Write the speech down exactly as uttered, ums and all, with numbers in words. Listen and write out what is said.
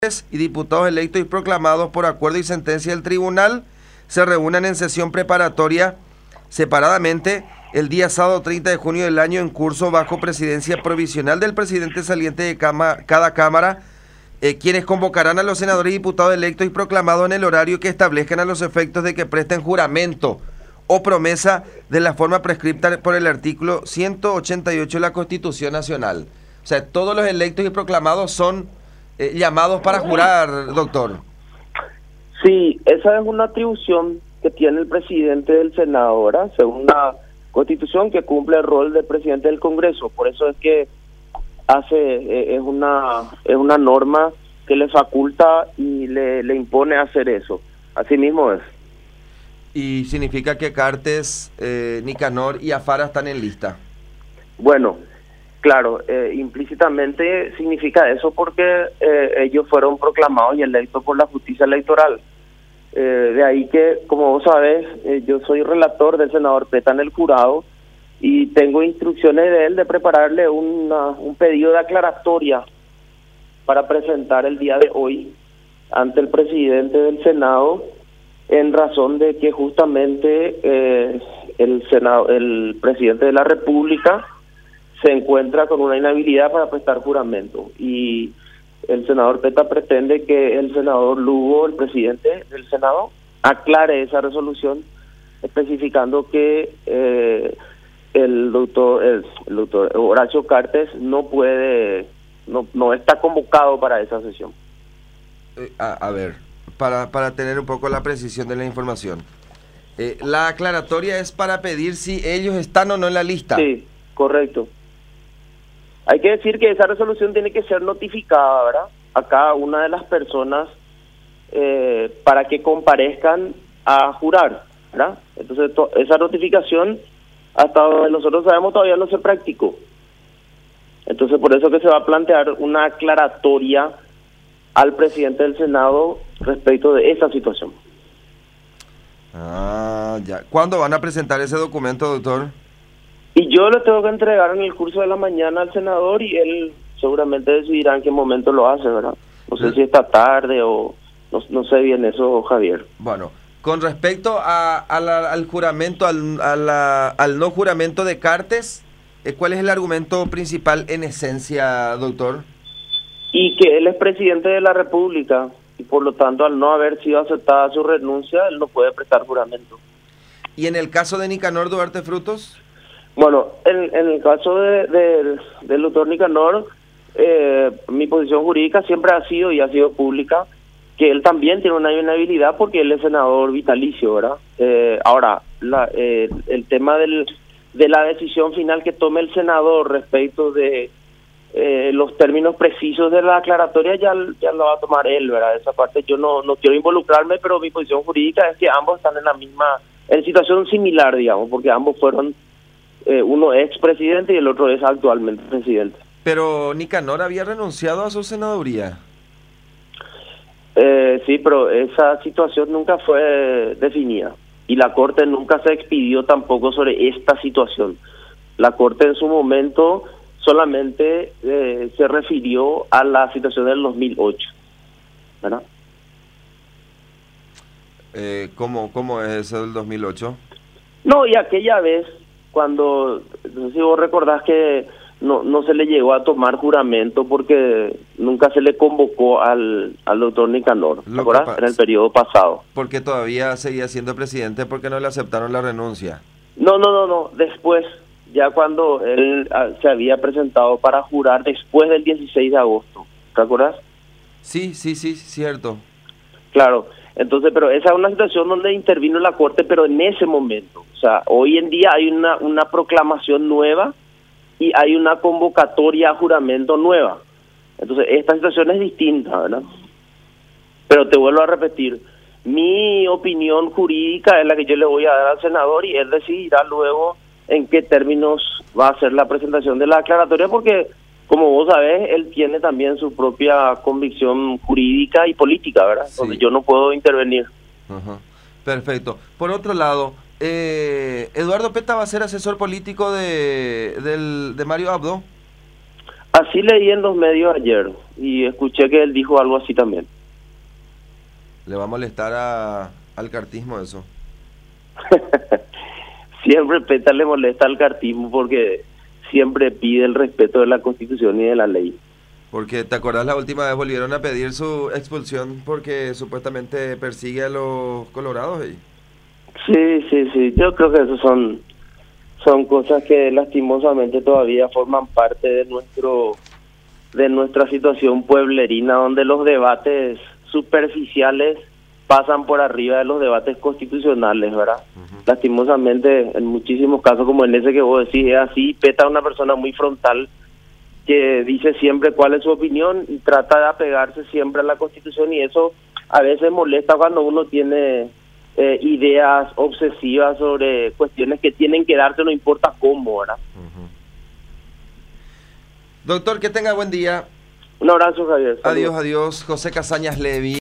y diputados electos y proclamados por acuerdo y sentencia del tribunal se reúnan en sesión preparatoria separadamente el día sábado treinta de junio del año en curso bajo presidencia provisional del presidente saliente de cama, cada cámara, eh, quienes convocarán a los senadores y diputados electos y proclamados en el horario que establezcan a los efectos de que presten juramento o promesa de la forma prescripta por el artículo ciento ochenta y ocho de la Constitución Nacional. O sea, todos los electos y proclamados son eh, llamados para jurar, doctor. Sí, esa es una atribución que tiene el presidente del Senado, ¿verdad? Según la Constitución, que cumple el rol del presidente del Congreso. Por eso es que hace eh, es una es una norma que le faculta y le, le impone hacer eso. Así mismo es. Y significa que Cartes, eh, Nicanor y Afara están en lista. Bueno, claro, eh, implícitamente significa eso porque eh, ellos fueron proclamados y electos por la justicia electoral. Eh, de ahí que, como vos sabés, eh, yo soy relator del senador Peta en el jurado y tengo instrucciones de él de prepararle una, un pedido de aclaratoria para presentar el día de hoy ante el presidente del Senado, en razón de que justamente eh, el Senado, el presidente de la República se encuentra con una inhabilidad para prestar juramento y el senador Peta pretende que el senador Lugo, el presidente del Senado, aclare esa resolución especificando que eh, el doctor el, el doctor Horacio Cartes no puede no no está convocado para esa sesión. Eh, a, a ver, para para tener un poco la precisión de la información, eh, la aclaratoria es para pedir si ellos están o no en la lista. Sí, correcto. Hay que decir que esa resolución tiene que ser notificada, ¿verdad?, a cada una de las personas eh, para que comparezcan a jurar, ¿verdad? Entonces, esa notificación, hasta donde nosotros sabemos, todavía no se practicó. Entonces, por eso que se va a plantear una aclaratoria al presidente del Senado respecto de esa situación. Ah, ya. ¿Cuándo van a presentar ese documento, doctor? Y yo lo tengo que entregar en el curso de la mañana al senador y él seguramente decidirá en qué momento lo hace, ¿verdad? No sé si esta tarde o no, no sé bien eso, Javier. Bueno, con respecto a, a la, al juramento, al, a la, al no juramento de Cartes, eh, ¿cuál es el argumento principal en esencia, doctor? Y que él es presidente de la República y por lo tanto al no haber sido aceptada su renuncia, él no puede prestar juramento. ¿Y en el caso de Nicanor Duarte Frutos? Bueno, en, en el caso de, de, del doctor Nicanor, eh, mi posición jurídica siempre ha sido y ha sido pública, que él también tiene una inhabilidad porque él es senador vitalicio, ¿verdad? Eh, ahora, la, eh, el tema del, de la decisión final que tome el senador respecto de eh, los términos precisos de la aclaratoria ya, ya lo va a tomar él, ¿verdad? Esa parte yo no, no quiero involucrarme, pero mi posición jurídica es que ambos están en la misma, en situación similar, digamos, porque ambos fueron... Eh, uno es expresidente y el otro es actualmente presidente. Pero Nicanor había renunciado a su senaduría. Eh, sí, pero esa situación nunca fue definida y la Corte nunca se expidió tampoco sobre esta situación. La Corte en su momento solamente eh, se refirió a la situación del dos mil ocho, ¿verdad? Eh, ¿cómo, ¿Cómo es eso del dos mil ocho? No, y aquella vez cuando, no sé si vos recordás que no no se le llegó a tomar juramento porque nunca se le convocó al, al doctor Nicanor, ¿te acuerdas? En el periodo pasado. Porque todavía seguía siendo presidente porque no le aceptaron la renuncia. No, no, no, no, después, ya cuando él a, se había presentado para jurar después del dieciséis de agosto, ¿te acuerdas? Sí, sí, sí, cierto. Claro, entonces, pero esa es una situación donde intervino la Corte, pero en ese momento. O sea, hoy en día hay una, una proclamación nueva y hay una convocatoria a juramento nueva. Entonces, esta situación es distinta, ¿verdad? Pero te vuelvo a repetir, mi opinión jurídica es la que yo le voy a dar al senador y él decidirá luego en qué términos va a hacer la presentación de la aclaratoria, porque, como vos sabés, él tiene también su propia convicción jurídica y política, ¿verdad? Sí. Donde yo no puedo intervenir. Uh-huh. Perfecto. Por otro lado, eh, ¿Eduardo Peta va a ser asesor político de, del, de Mario Abdo? Así leí en los medios ayer y escuché que él dijo algo así también. ¿Le va a molestar a, al cartismo eso? Siempre Peta le molesta al cartismo porque siempre pide el respeto de la Constitución y de la ley. Porque, ¿te acordás la última vez volvieron a pedir su expulsión porque supuestamente persigue a los colorados ahí? Sí, sí, sí. Yo creo que eso son, son cosas que lastimosamente todavía forman parte de nuestro de nuestra situación pueblerina, donde los debates superficiales pasan por arriba de los debates constitucionales, ¿verdad? Uh-huh. Lastimosamente, en muchísimos casos, como en ese que vos decís, es así. Peta es una persona muy frontal que dice siempre cuál es su opinión y trata de apegarse siempre a la Constitución, y eso a veces molesta cuando uno tiene eh, ideas obsesivas sobre cuestiones que tienen que darse, no importa cómo, ¿verdad? Uh-huh. Doctor, que tenga buen día. Un abrazo, Javier. Adiós, adiós. José Casañas Levy.